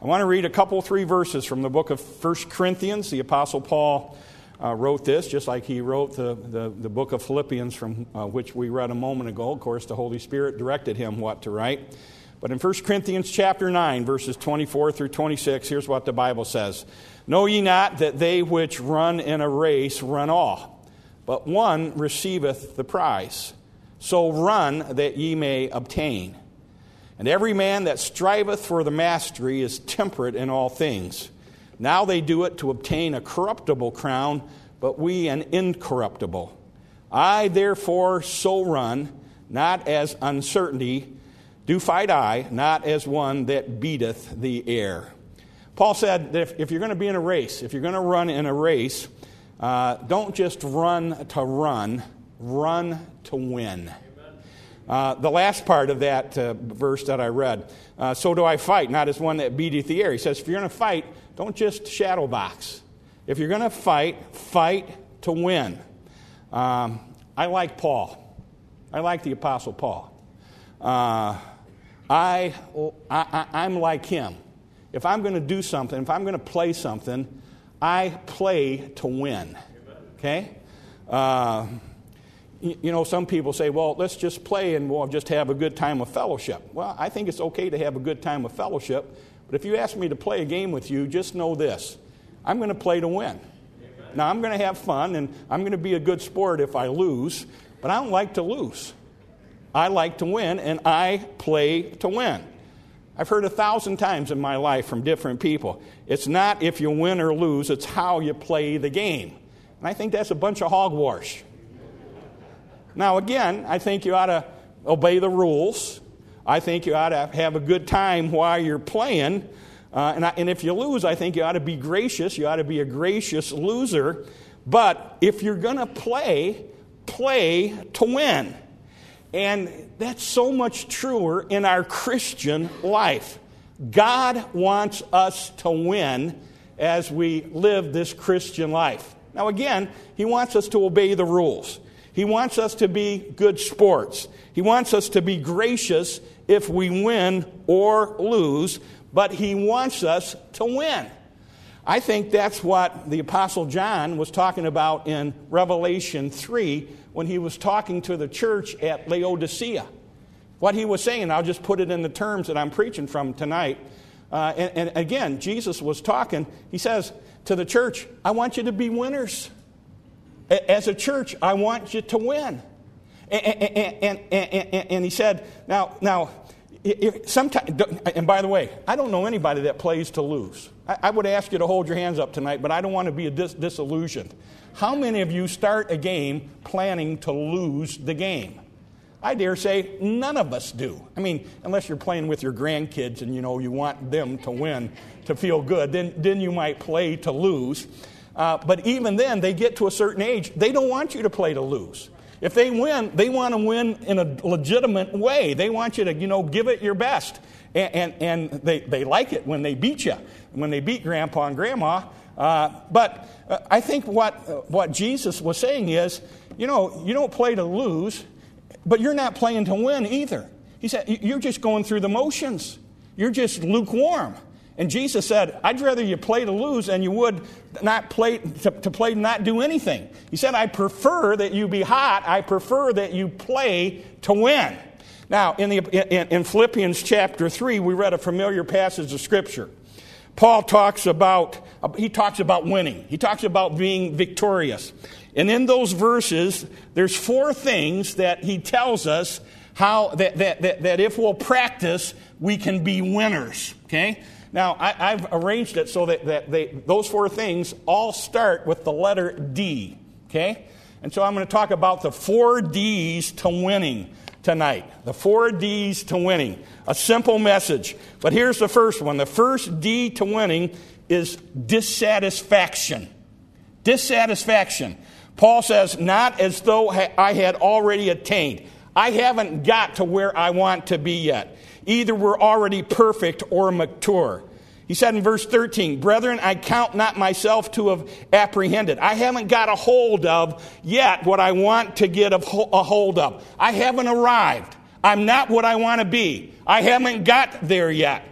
I want to read three verses from the book of 1 Corinthians. The Apostle Paul wrote this, just like he wrote the book of Philippians, from which we read a moment ago. Of course, the Holy Spirit directed him what to write. But in 1 Corinthians chapter 9, verses 24 through 26, here's what the Bible says. Know ye not that they which run in a race run all, but one receiveth the prize? So run that ye may obtain. And every man that striveth for the mastery is temperate in all things. Now they do it to obtain a corruptible crown, but we an incorruptible. I therefore so run, not as uncertainty, do fight I, not as one that beateth the air. Paul said that if you're going to be in a race, if you're going to run in a race, don't just run to run, run to win. The last part of that verse that I read, so do I fight, not as one that beateth the air. He says, if you're going to fight, don't just shadow box. If you're going to fight, fight to win. I like Paul. I like the Apostle Paul. I'm like him. If I'm going to do something, if I'm going to play something, I play to win. Okay? Some people say, well, let's just play and we'll just have a good time of fellowship. Well, I think it's okay to have a good time of fellowship, but if you ask me to play a game with you, just know this. I'm going to play to win. Now, I'm going to have fun, and I'm going to be a good sport if I lose, but I don't like to lose. I like to win, and I play to win. I've heard 1,000 times in my life from different people. It's not if you win or lose, it's how you play the game. And I think that's a bunch of hogwash. Now, again, I think you ought to obey the rules. I think you ought to have a good time while you're playing. And if you lose, I think you ought to be gracious. You ought to be a gracious loser. But if you're going to play to win. And that's so much truer in our Christian life. God wants us to win as we live this Christian life. Now, again, He wants us to obey the rules. He wants us to be good sports. He wants us to be gracious if we win or lose, but He wants us to win. I think that's what the Apostle John was talking about in Revelation 3 when he was talking to the church at Laodicea. What he was saying, I'll just put it in the terms that I'm preaching from tonight. And again, Jesus was talking. He says to the church, I want you to be winners. As a church, I want you to win. And he said, now, sometimes, and by the way, I don't know anybody that plays to lose. I would ask you to hold your hands up tonight, but I don't want to be disillusioned. How many of you start a game planning to lose the game? I dare say none of us do. I mean, unless you're playing with your grandkids and, you want them to win to feel good, then you might play to lose. But even then, they get to a certain age, they don't want you to play to lose. If they win, they want to win in a legitimate way. They want you to, give it your best. And they like it when they beat you, when they beat Grandpa and Grandma. But I think what Jesus was saying is, you don't play to lose, but you're not playing to win either. He said, you're just going through the motions. You're just lukewarm. And Jesus said, I'd rather you play to lose than you would not play to play to not do anything. He said, I prefer that you be hot. I prefer that you play to win. Now, in Philippians chapter 3, we read a familiar passage of Scripture. Paul talks about winning. He talks about being victorious. And in those verses, there's 4 things that he tells us how that if we'll practice, we can be winners. Okay? Now, I've arranged it so that those 4 things all start with the letter D. Okay? And so I'm going to talk about the 4 D's to winning tonight. The 4 D's to winning. A simple message. But here's the first one. The first D to winning is dissatisfaction. Dissatisfaction. Paul says, not as though I had already attained. I haven't got to where I want to be yet. Either we're already perfect or mature. He said in verse 13, brethren, I count not myself to have apprehended. I haven't got a hold of yet what I want to get a hold of. I haven't arrived. I'm not what I want to be. I haven't got there yet.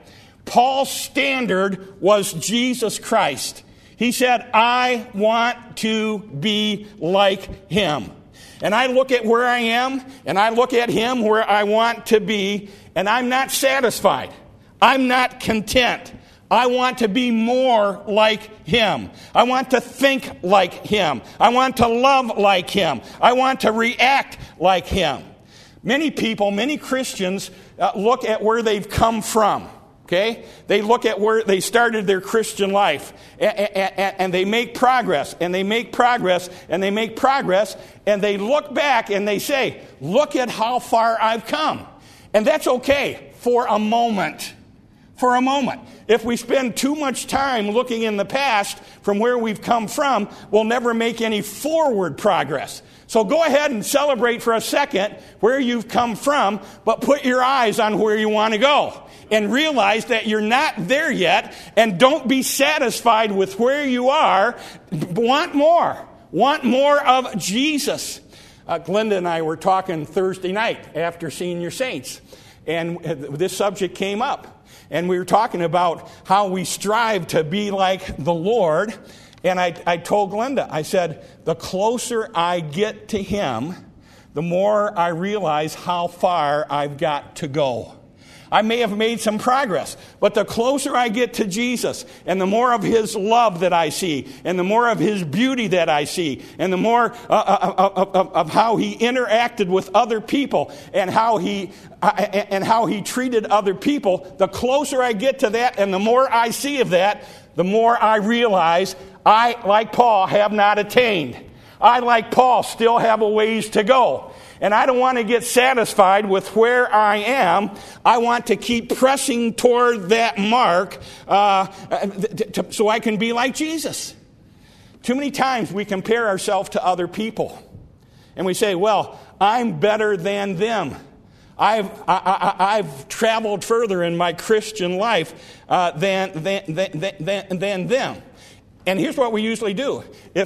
Paul's standard was Jesus Christ. He said, I want to be like him. And I look at where I am, and I look at him where I want to be, and I'm not satisfied. I'm not content. I want to be more like him. I want to think like him. I want to love like him. I want to react like him. Many people, many Christians look at where they've come from. Okay? They look at where they started their Christian life, and they make progress, and they make progress, and they make progress, and they look back and they say, look at how far I've come. And that's okay for a moment. For a moment. If we spend too much time looking in the past from where we've come from, we'll never make any forward progress. So go ahead and celebrate for a second where you've come from, but put your eyes on where you want to go. And realize that you're not there yet, and don't be satisfied with where you are. Want more. Want more of Jesus. Glenda and I were talking Thursday night after Senior Saints, and this subject came up. And we were talking about how we strive to be like the Lord. And I told Glenda, I said, the closer I get to him, the more I realize how far I've got to go. I may have made some progress, but the closer I get to Jesus, and the more of his love that I see, and the more of his beauty that I see, and the more of how he interacted with other people, and how he treated other people, the closer I get to that, and the more I see of that, the more I realize I, like Paul, have not attained. I, like Paul, still have a ways to go. And I don't want to get satisfied with where I am. I want to keep pressing toward that mark so I can be like Jesus. Too many times we compare ourselves to other people. And we say, well, I'm better than them. I've traveled further in my Christian life than them. And here's what we usually do.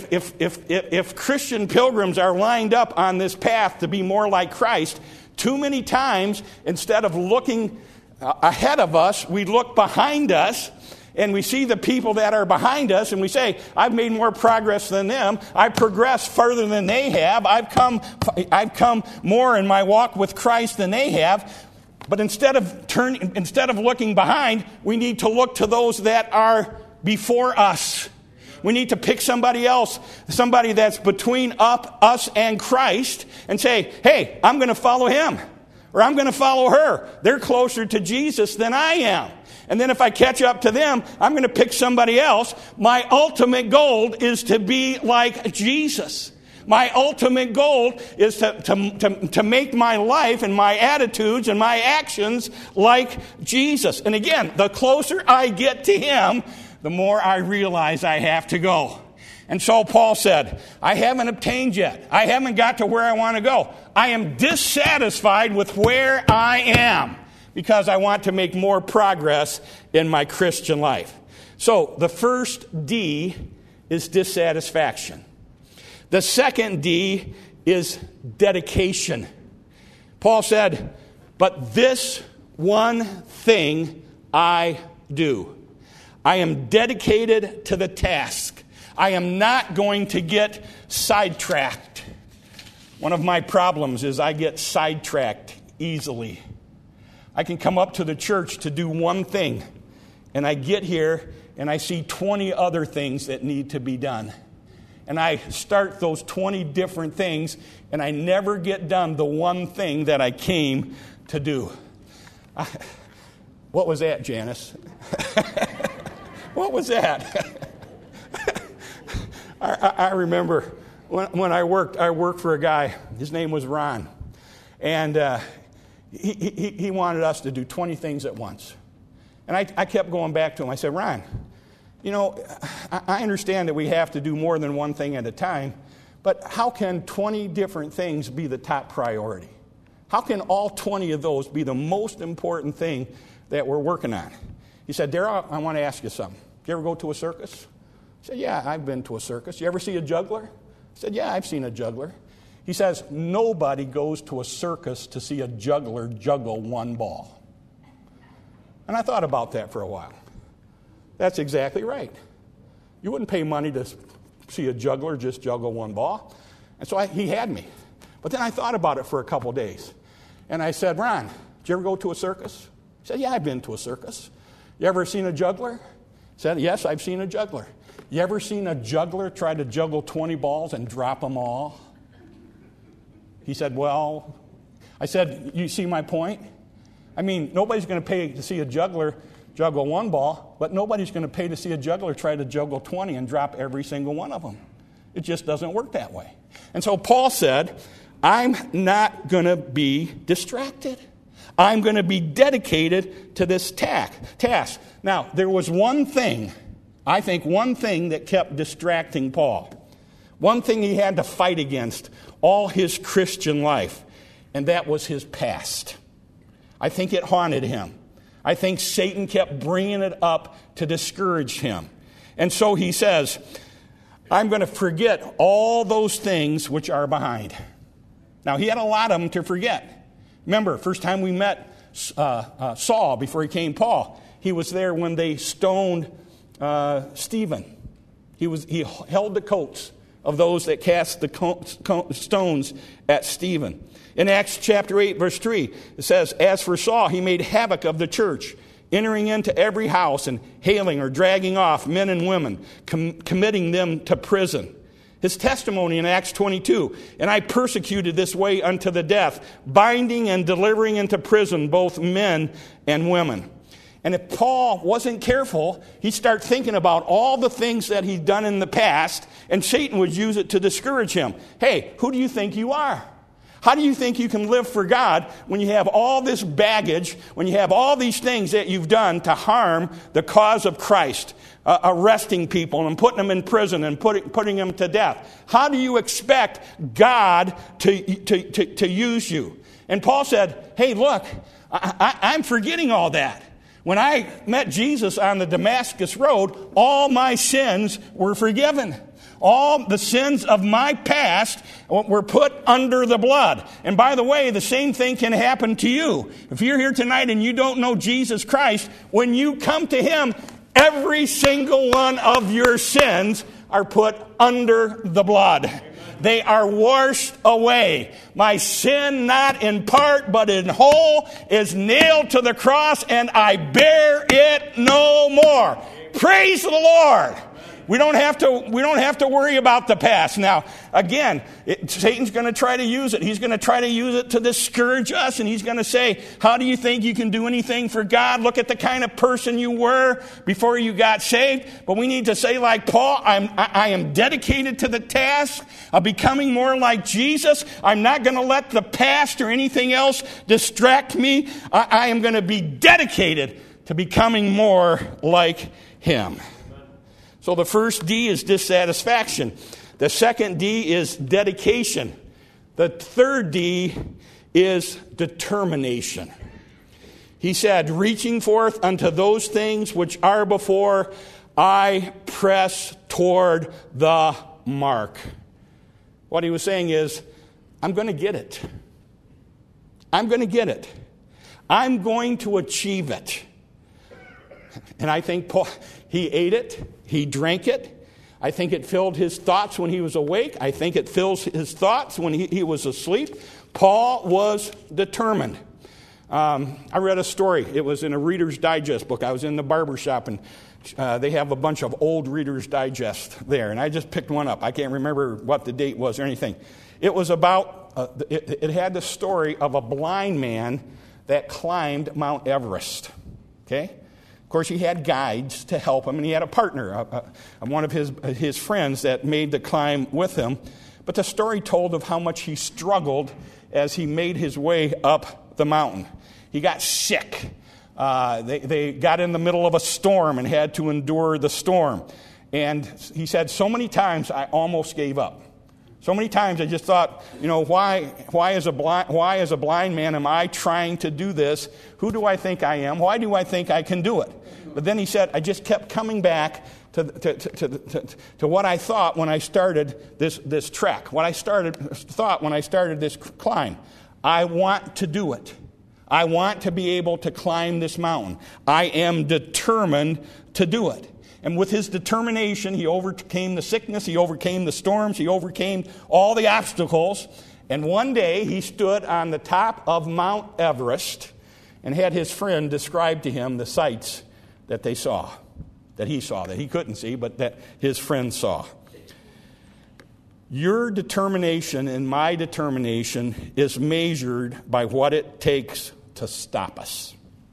If Christian pilgrims are lined up on this path to be more like Christ, too many times, instead of looking ahead of us, we look behind us, and we see the people that are behind us, and we say, I've made more progress than them. I've progressed further than they have. I've come more in my walk with Christ than they have. But instead of looking behind, we need to look to those that are before us. We need to pick somebody else, somebody that's between us and Christ, and say, hey, I'm going to follow him, or I'm going to follow her. They're closer to Jesus than I am. And then if I catch up to them, I'm going to pick somebody else. My ultimate goal is to be like Jesus. My ultimate goal is to make my life and my attitudes and my actions like Jesus. And again, the closer I get to him, the more I realize I have to go. And so Paul said, I haven't obtained yet. I haven't got to where I want to go. I am dissatisfied with where I am because I want to make more progress in my Christian life. So the first D is dissatisfaction. The second D is dedication. Paul said, but this one thing I do. I am dedicated to the task. I am not going to get sidetracked. One of my problems is I get sidetracked easily. I can come up to the church to do one thing, and I get here and I see 20 other things that need to be done. And I start those 20 different things, and I never get done the one thing that I came to do. What was that, Janice? What was that? I remember when I worked for a guy. His name was Ron. And he wanted us to do 20 things at once. And I kept going back to him. I said, Ron, you know, I understand that we have to do more than one thing at a time, but how can 20 different things be the top priority? How can all 20 of those be the most important thing that we're working on? He said, Darryl, I want to ask you something. You ever go to a circus? I said, yeah, I've been to a circus. You ever see a juggler? I said, yeah, I've seen a juggler. He says, nobody goes to a circus to see a juggler juggle one ball. And I thought about that for a while. That's exactly right. You wouldn't pay money to see a juggler just juggle one ball. And so he had me. But then I thought about it for a couple days. And I said, Ron, did you ever go to a circus? He said, yeah, I've been to a circus. You ever seen a juggler? I said, yes, I've seen a juggler. You ever seen a juggler try to juggle 20 balls and drop them all? He said, well, I said, you see my point? I mean, nobody's going to pay to see a juggler juggle one ball, but nobody's going to pay to see a juggler try to juggle 20 and drop every single one of them. It just doesn't work that way. And so Paul said, I'm not going to be distracted. I'm going to be dedicated to this task. Now, there was one thing that kept distracting Paul. One thing he had to fight against all his Christian life, and that was his past. I think it haunted him. I think Satan kept bringing it up to discourage him. And so he says, I'm going to forget all those things which are behind. Now, he had a lot of them to forget. Remember, first time we met Saul before he came Paul, he was there when they stoned Stephen. He held the coats of those that cast the stones at Stephen. In Acts chapter 8, verse 3, it says, as for Saul, he made havoc of the church, entering into every house and hailing or dragging off men and women, committing them to prison. His testimony in Acts 22, and I persecuted this way unto the death, binding and delivering into prison both men and women. And if Paul wasn't careful, he'd start thinking about all the things that he'd done in the past, and Satan would use it to discourage him. Hey, who do you think you are? How do you think you can live for God when you have all this baggage, when you have all these things that you've done to harm the cause of Christ, arresting people and putting them in prison and putting them to death? How do you expect God to use you? And Paul said, hey, look, I'm forgetting all that. When I met Jesus on the Damascus Road, all my sins were forgiven. All the sins of my past were put under the blood. And by the way, the same thing can happen to you. If you're here tonight and you don't know Jesus Christ, when you come to Him, every single one of your sins are put under the blood. They are washed away. My sin, not in part, but in whole, is nailed to the cross, and I bear it no more. Praise the Lord. We don't have to worry about the past. Now, again, Satan's going to try to use it. He's going to try to use it to discourage us, and he's going to say, how do you think you can do anything for God? Look at the kind of person you were before you got saved. But we need to say, like Paul, I am dedicated to the task of becoming more like Jesus. I'm not going to let the past or anything else distract me. I am going to be dedicated to becoming more like Him. So the first D is dissatisfaction. The second D is dedication. The third D is determination. He said, reaching forth unto those things which are before, I press toward the mark. What he was saying is, I'm going to get it. I'm going to get it. I'm going to achieve it. And I think Paul, he ate it. He drank it. I think it filled his thoughts when he was awake. I think it fills his thoughts when he was asleep. Paul was determined. I read a story. It was in a Reader's Digest book. I was in the barber shop, and they have a bunch of old Reader's Digest there. And I just picked one up. I can't remember what the date was or anything. It was about, it had the story of a blind man that climbed Mount Everest. Okay? Of course, he had guides to help him, and he had a partner, one of his friends that made the climb with him. But the story told of how much he struggled as he made his way up the mountain. He got sick. They got in the middle of a storm and had to endure the storm. And he said, so many times I almost gave up. So many times I just thought, why as a blind man am I trying to do this? Who do I think I am? Why do I think I can do it? But then he said, I just kept coming back to what I thought when I started this trek. What I thought when I started this climb. I want to do it. I want to be able to climb this mountain. I am determined to do it. And with his determination, he overcame the sickness, he overcame the storms, he overcame all the obstacles. And one day he stood on the top of Mount Everest and had his friend describe to him the sights that he saw, that he couldn't see, but that his friend saw. Your determination and my determination is measured by what it takes to stop us.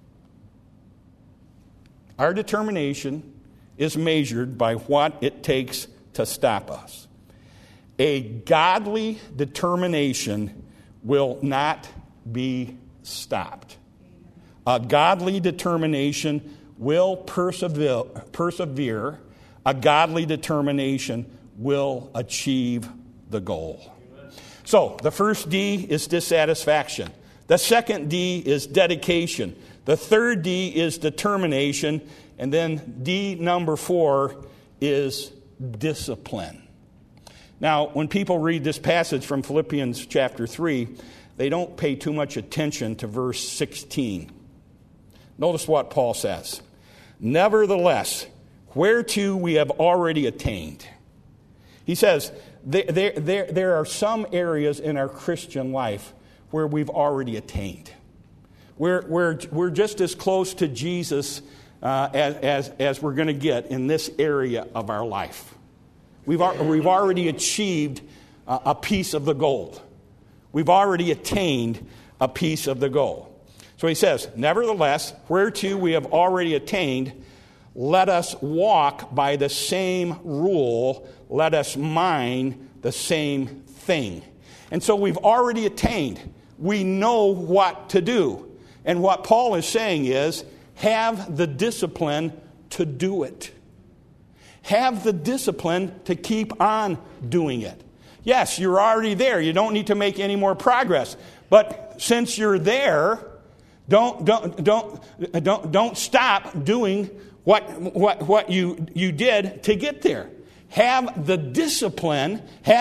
Our determination is measured by what it takes to stop us. A godly determination will not be stopped. A godly determination will persevere. A godly determination will achieve the goal. So, the first D is dissatisfaction. The second D is dedication. The third D is determination. And then D number 4 is discipline. Now, when people read this passage from Philippians chapter 3, they don't pay too much attention to verse 16. Notice what Paul says. Nevertheless, whereto we have already attained. He says, there are some areas in our Christian life where we've already attained. We're just as close to Jesus as we're going to get in this area of our life. We've already achieved a piece of the goal. We've already attained a piece of the goal. So he says, nevertheless, whereto we have already attained, let us walk by the same rule, let us mind the same thing. And so we've already attained. We know what to do. And what Paul is saying is, have the discipline to do it. Have the discipline to keep on doing it. Yes, you're already there. You don't need to make any more progress. But since you're there, don't stop doing what you did to get there. Have the discipline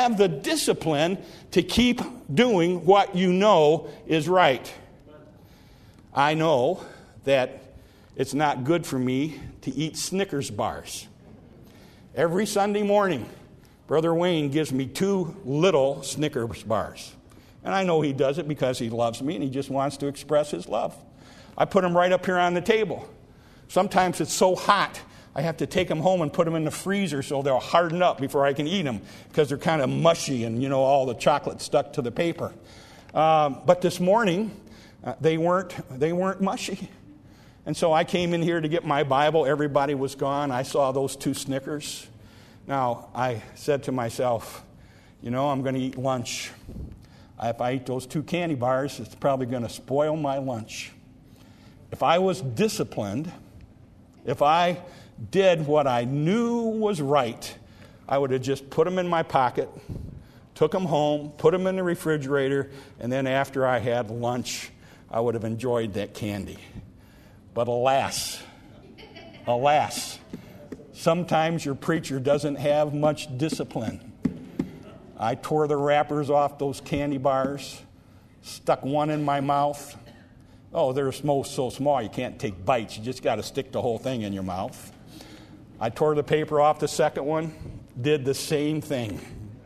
to keep doing what you know is right. I know that it's not good for me to eat Snickers bars. Every Sunday morning, Brother Wayne gives me 2 little Snickers bars. And I know he does it because he loves me and he just wants to express his love. I put them right up here on the table. Sometimes it's so hot, I have to take them home and put them in the freezer so they'll harden up before I can eat them because they're kind of mushy and, all the chocolate stuck to the paper. But this morning, they weren't mushy. And so I came in here to get my Bible. Everybody was gone. I saw those 2 Snickers. Now, I said to myself, I'm going to eat lunch. If I eat those 2 candy bars, it's probably going to spoil my lunch. If I was disciplined, if I did what I knew was right, I would have just put them in my pocket, took them home, put them in the refrigerator, and then after I had lunch, I would have enjoyed that candy. But alas, sometimes your preacher doesn't have much discipline. I tore the wrappers off those candy bars, stuck one in my mouth. Oh, they're so small you can't take bites. You just got to stick the whole thing in your mouth. I tore the paper off the second one, did the same thing.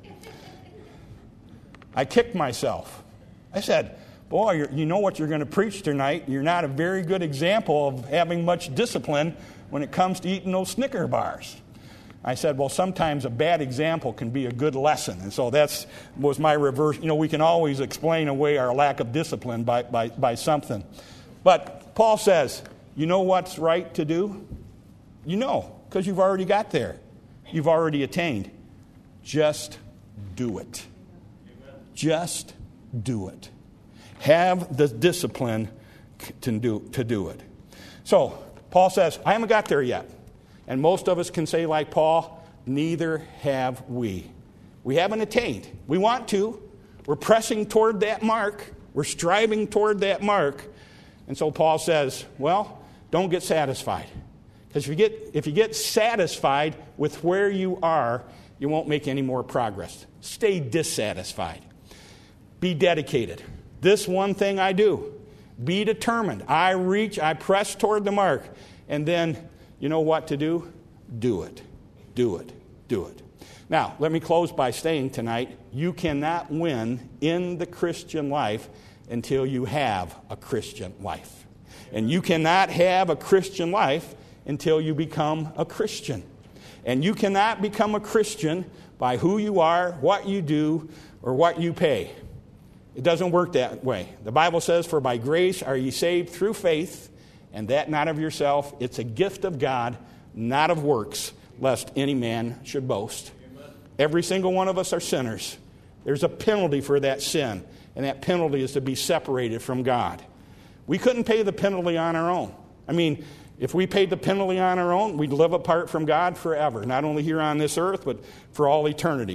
I kicked myself. I said, boy, you know what you're going to preach tonight. You're not a very good example of having much discipline when it comes to eating those Snicker bars. I said, well, sometimes a bad example can be a good lesson. And so that was my reverse. We can always explain away our lack of discipline by something. But Paul says, you know what's right to do? You know, because you've already got there. You've already attained. Just do it. Just do it. Have the discipline to do it. So, Paul says, I haven't got there yet. And most of us can say like Paul, neither have we. We haven't attained. We want to. We're pressing toward that mark. We're striving toward that mark. And so Paul says, well, don't get satisfied. Because if you get satisfied with where you are, you won't make any more progress. Stay dissatisfied. Be dedicated. This one thing I do. Be determined. I press toward the mark. And then, you know what to do? Do it. Do it. Do it. Now, let me close by saying tonight, you cannot win in the Christian life until you have a Christian life. And you cannot have a Christian life until you become a Christian. And you cannot become a Christian by who you are, what you do, or what you pay. It doesn't work that way. The Bible says, "For by grace are ye saved through faith, and that not of yourself. It's a gift of God, not of works, lest any man should boast." Amen. Every single one of us are sinners. There's a penalty for that sin, and that penalty is to be separated from God. We couldn't pay the penalty on our own. I mean, if we paid the penalty on our own, we'd live apart from God forever, not only here on this earth, but for all eternity.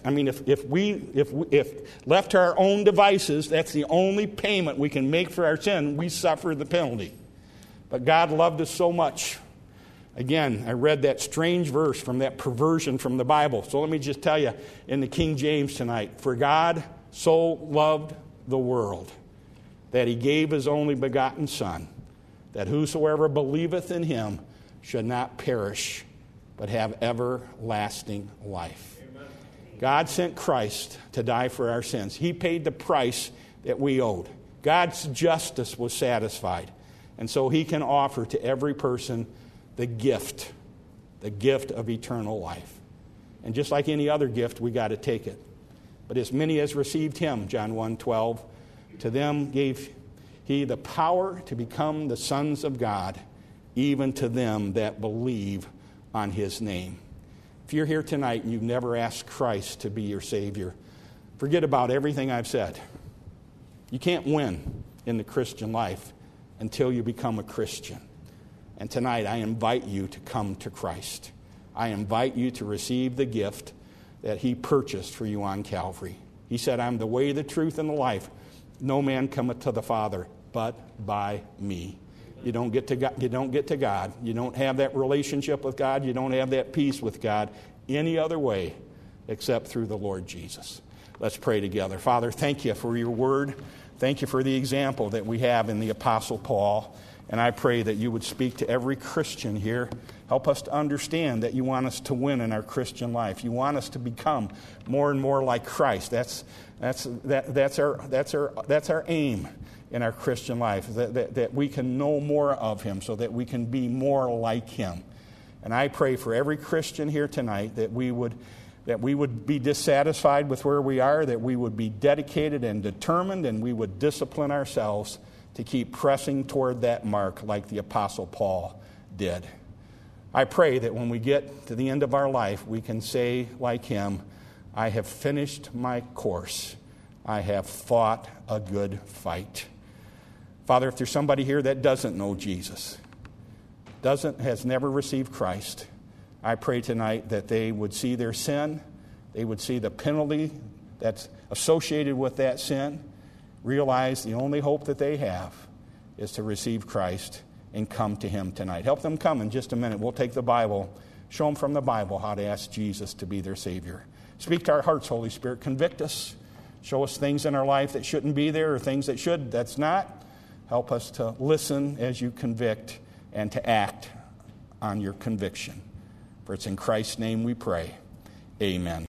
If left to our own devices, that's the only payment we can make for our sin. We suffer the penalty. But God loved us so much. Again, I read that strange verse from that perversion from the Bible. So let me just tell you in the King James tonight, "For God so loved the world that he gave his only begotten Son, that whosoever believeth in him should not perish, but have everlasting life." Amen. God sent Christ to die for our sins. He paid the price that we owed. God's justice was satisfied. And so he can offer to every person the gift of eternal life. And just like any other gift, we got to take it. But as many as received him, John 1:12, to them gave he the power to become the sons of God, even to them that believe on his name. If you're here tonight and you've never asked Christ to be your Savior, forget about everything I've said. You can't win in the Christian life until you become a Christian. And tonight I invite you to come to Christ. I invite you to receive the gift that he purchased for you on Calvary. He said, "I'm the way, the truth, and the life. No man cometh to the Father but by me." You don't get to God. You don't have that relationship with God. You don't have that peace with God any other way except through the Lord Jesus. Let's pray together. Father, thank you for your word. Thank you for the example that we have in the Apostle Paul. And I pray that you would speak to every Christian here. Help us to understand that you want us to win in our Christian life. You want us to become more and more like Christ. That's our aim in our Christian life, that we can know more of him so that we can be more like him. And I pray for every Christian here tonight that we would be dissatisfied with where we are, that we would be dedicated and determined, and we would discipline ourselves to keep pressing toward that mark like the Apostle Paul did. I pray that when we get to the end of our life, we can say like him, "I have finished my course. I have fought a good fight." Father, if there's somebody here that doesn't know Jesus, has never received Christ, I pray tonight that they would see their sin, they would see the penalty that's associated with that sin, realize the only hope that they have is to receive Christ and come to him tonight. Help them come in just a minute. We'll take the Bible, show them from the Bible how to ask Jesus to be their Savior. Speak to our hearts, Holy Spirit. Convict us. Show us things in our life that shouldn't be there or things that should, that's not. Help us to listen as you convict and to act on your conviction. For it's in Christ's name we pray. Amen.